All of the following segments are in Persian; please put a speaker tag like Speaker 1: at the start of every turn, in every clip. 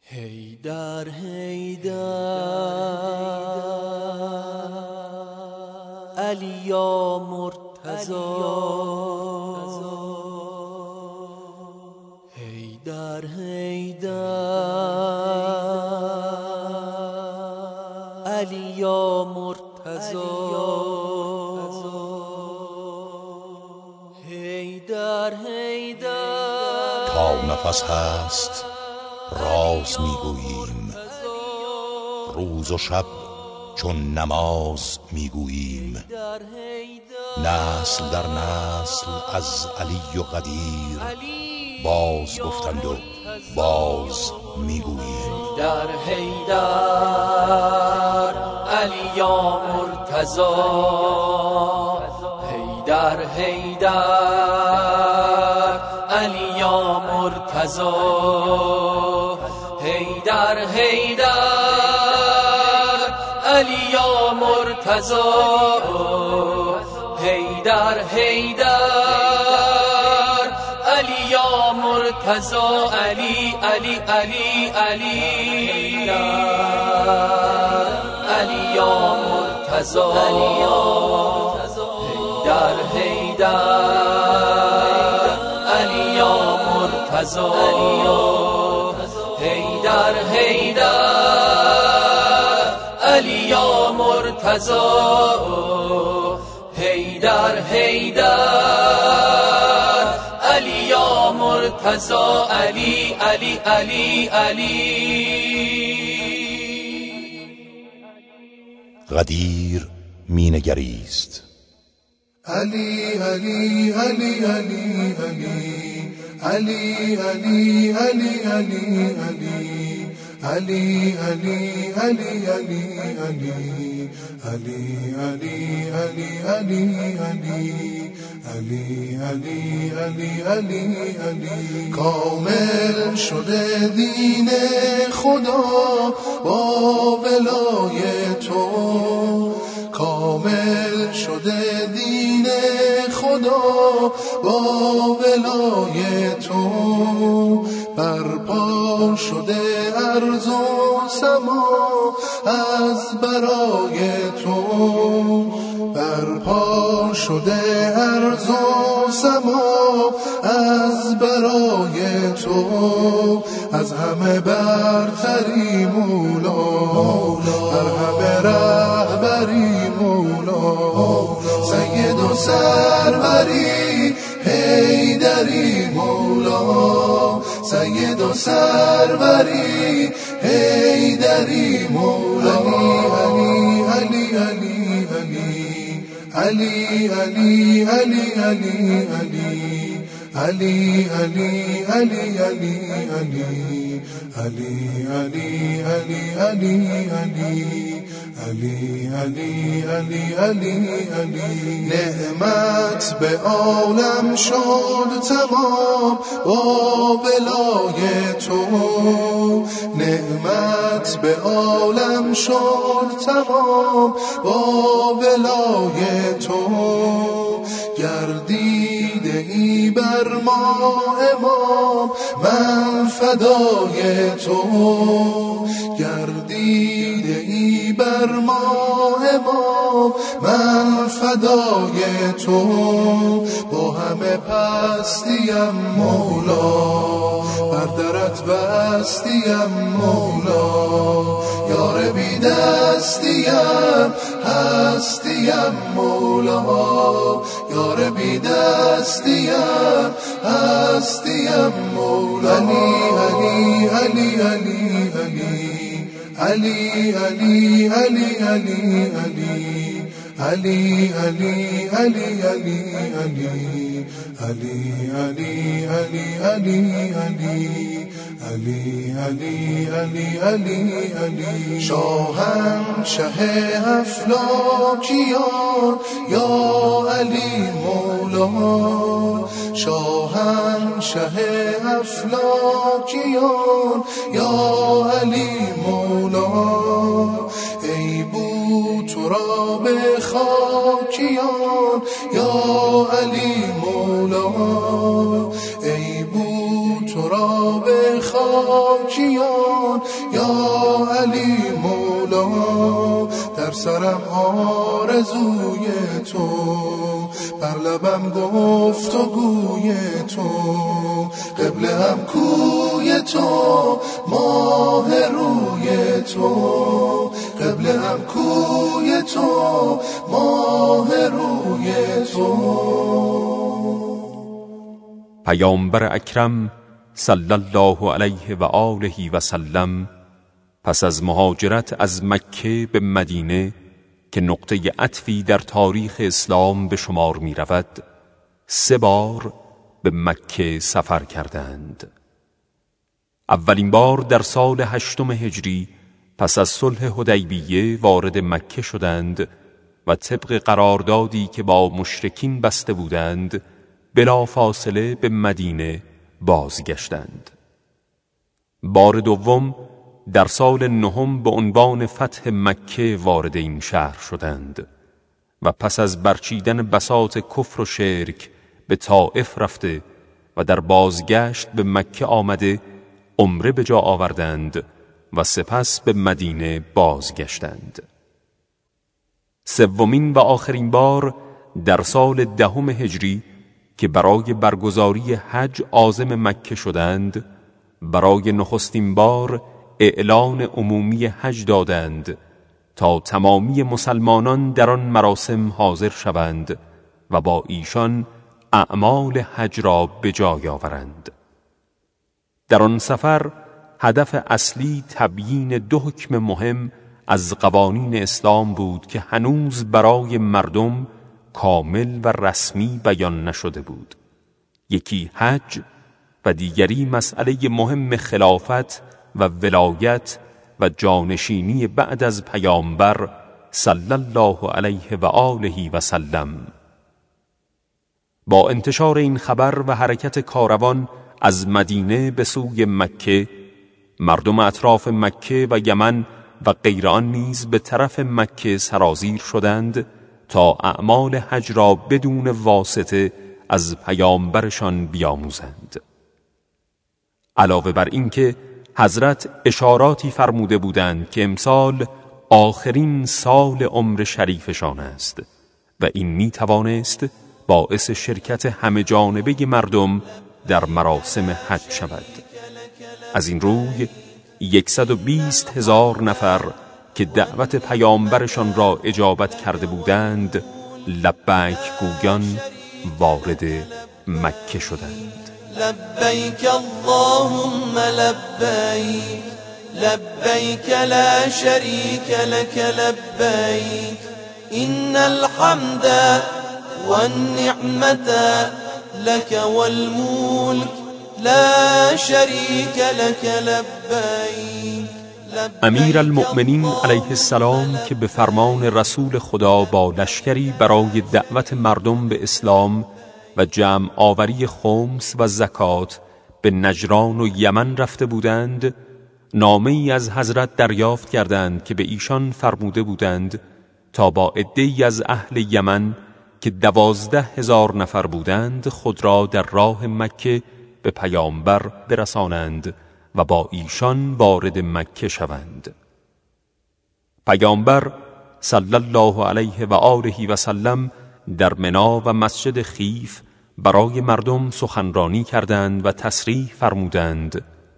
Speaker 1: حیدر حیدر علی یا مرتضی حیدر حیدر علی یا مرتضی حیدر حیدر
Speaker 2: تا نفس هست راز میگوییم، روز و شب چون نماز میگوییم. نسل در نسل از علی و قدیر باز گفتند و باز میگوییم.
Speaker 1: حیدر حیدر علی یا مرتضی حیدر حیدر علی یا مرتضی حیدر حیدر علی یا مرتضی حیدر حیدر علی یا مرتضی علی علی علی علی علی یا مرتضی حیدر حیدر علی یا مرتضی حیدر حیدر علی یا مرتضی حیدر حیدر علی یا مرتضی علی علی علی علی.
Speaker 2: قدیر می نگریست.
Speaker 3: علی علی علی علی علی علی علی علی علی علی علی علی علی علی علی کامل شده دین خدا با ولای تو، کامل شده دین خدا با ولای تو، برپا شده ارض و سما از برای تو، برپا شده ارض و سما از برای تو، از همه برتری مولا، در همه رهبری مولا، سید و سروری حیدری مولا، سید و سروری حیدری مولا. علی علی علی علی علی علی علی علی علی علی علی نعمت به عالم شد تمام با ولای تو، نعمت به عالم شد تمام با ولای تو، گردیده ای بر ما امام من فدای تو، گردیده ای بر ما امام من فدای تو، با همه پستیم مولا، بر درت بستیم مولا، یار بی دستیم هستیم مولا، یار بی دستیم هستیم مولا. علی علی علی علی علی علی علی علی علی علی علی علی علی علی شاهنشه افلاکیان یا علی مولا، شاهنشه افلاکیان یا علی مولا، ای بو تو را به خاکیان یا علی مولا، ای بو تو را به خاکیان خاکیان یا علی مولا، در سرم آرزوی تو، بر لبم گفتگوی تو، قبله هم کوی تو، ماه روی تو، قبله هم کوی تو، ماه روی تو.
Speaker 4: پیامبر اکرم صلی الله علیه و آله و سلم پس از مهاجرت از مکه به مدینه که نقطه عطفی در تاریخ اسلام به شمار می رود 3 بار به مکه سفر کردند. اولین بار در سال 8 هجری پس از صلح حدیبیه وارد مکه شدند و طبق قراردادی که با مشرکین بسته بودند بلا فاصله به مدینه بازگشتند. بار دوم در سال 9 به عنوان فتح مکه وارد این شهر شدند و پس از برچیدن بساط کفر و شرک به طائف رفته و در بازگشت به مکه آمده عمره به جا آوردند و سپس به مدینه بازگشتند. سومین و آخرین بار در سال 10 هجری که برای برگزاری حج عازم مکه شدند برای نخستین بار اعلان عمومی حج دادند تا تمامی مسلمانان در آن مراسم حاضر شوند و با ایشان اعمال حج را به جای آورند. در آن سفر هدف اصلی تبیین 2 حکم مهم از قوانین اسلام بود که هنوز برای مردم کامل و رسمی بیان نشده بود. یکی حج و دیگری مسئله مهم خلافت و ولایت و جانشینی بعد از پیامبر صلی الله علیه و آله و سلم. با انتشار این خبر و حرکت کاروان از مدینه به سوی مکه، مردم اطراف مکه و یمن و غیر آن نیز به طرف مکه سرازیر شدند تا اعمال حج را بدون واسطه از پیامبرشان بیاموزند. علاوه بر این که حضرت اشاراتی فرموده بودند که امسال آخرین سال عمر شریفشان است و این می توانست باعث شرکت همه جانبه مردم در مراسم حج شود. از این روی 120,000 نفر که دعوت پیامبرشان را اجابت کرده بودند لبیک گویان وارد مکه شدند.
Speaker 5: لبیک اللهم لبیک، لبیک لا شریک لک لبیک، ان الحمد والنعمت لك والملك لا شریک لک لبیک.
Speaker 4: امیر المؤمنین علیه السلام که به فرمان رسول خدا با لشکری برای دعوت مردم به اسلام و جمع آوری خمس و زکات به نجران و یمن رفته بودند، نامه‌ای از حضرت دریافت کردند که به ایشان فرموده بودند تا با عده‌ای از اهل یمن که 12,000 نفر بودند خود را در راه مکه به پیامبر برسانند و با ایشان وارد مکه شوند. پیامبر صلی الله علیه و آله و سلم در منا و مسجد خیف برای مردم سخنرانی کردند و تصریح فرمودند: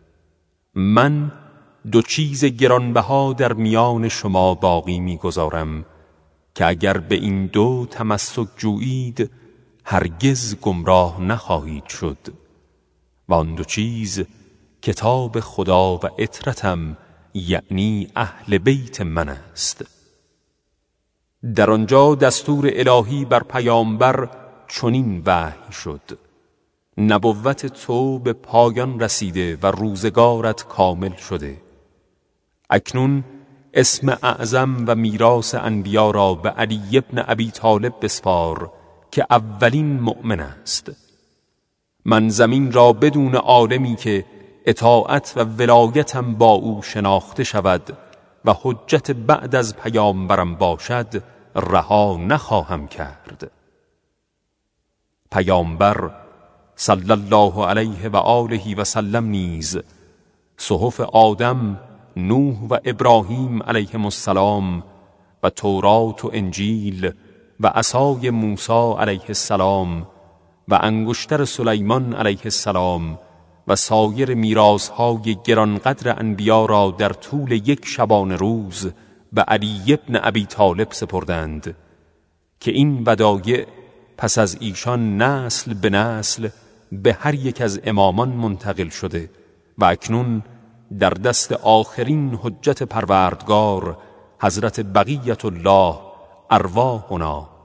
Speaker 4: من 2 چیز گرانبها در میان شما باقی می‌گذارم که اگر به این 2 تمسک جویید هرگز گمراه نخواهید شد و آن 2 چیز کتاب خدا و عترتم یعنی اهل بیت من است. در آنجا دستور الهی بر پیامبر چنین وحی شد: نبوت تو به پایان رسیده و روزگارت کامل شده. اکنون اسم اعظم و میراث انبیا را به علی ابن ابی طالب بسپار که اولین مؤمن است. من زمین را بدون عالمی که اطاعت و ولایتم با او شناخته شود و حجت بعد از پیامبرم باشد رها نخواهم کرد. پیامبر صلی الله علیه و آله و سلم نیز صحف آدم، نوح و ابراهیم علیهم السلام و تورات و انجیل و عصای موسی علیه السلام و انگشتر سلیمان علیه السلام و سایر میراث‌های گرانقدر انبیا را در طول یک شبانه روز به علی بن ابی طالب سپردند که این ودایع پس از ایشان نسل به نسل به هر یک از امامان منتقل شده و اکنون در دست آخرین حجت پروردگار حضرت بقیت الله ارواحنا